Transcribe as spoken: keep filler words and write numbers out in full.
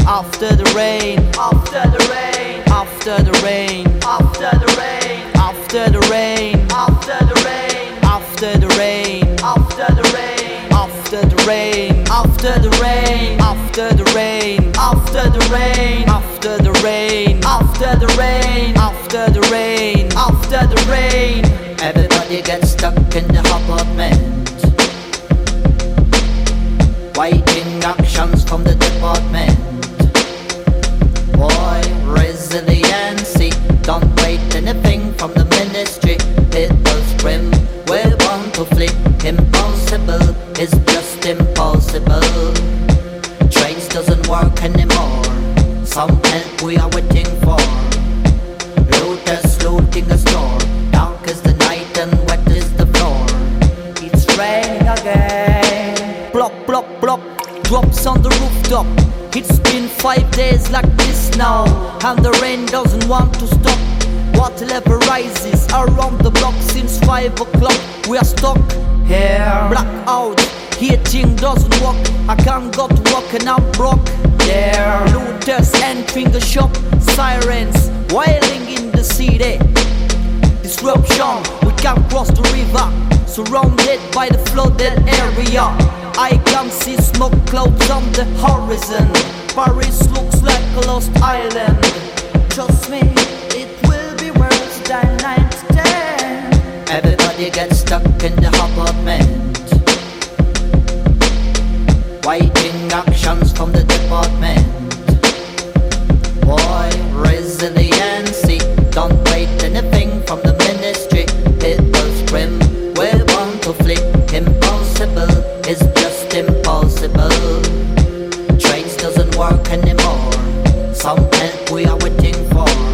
after the rain, after the rain, after the rain, after the rain, after the rain, after the rain, after the rain, after the rain, after the rain, after the rain, after the rain, after the rain, after the rain, after the rain, after the rain, after the rain. Everybody gets stuck in the apartment, waiting actions from the department. Boy, resiliency, don't wait anything from the ministry. People scream, we want to flee. Impossible is just impossible. Trains doesn't work anymore. Some help we are waiting for. Looters looting a store. Dark is the night and wet is the floor. It's raining again. block, block, block, drops on the rooftop. It's been five days like this now, and the rain doesn't want to stop. Water level rises around the block since five o'clock. We are stuck Here, blackout, heating doesn't work. I can't go to work and I'm broke. there, Looters entering the shop, sirens wailing in the city. Disruption, we can't cross the river, surrounded by the flooded area. I can see smoke clouds on the horizon. Paris looks like a lost island. trust me, it will be worse than nine to ten. Everybody gets stuck in the apartment, waiting actions from the department. Boy, resiliency, don't wait anything from the ministry. People scream, we want to flee. Impossible is just impossible. Trains doesn't work anymore. Some help we are waiting for.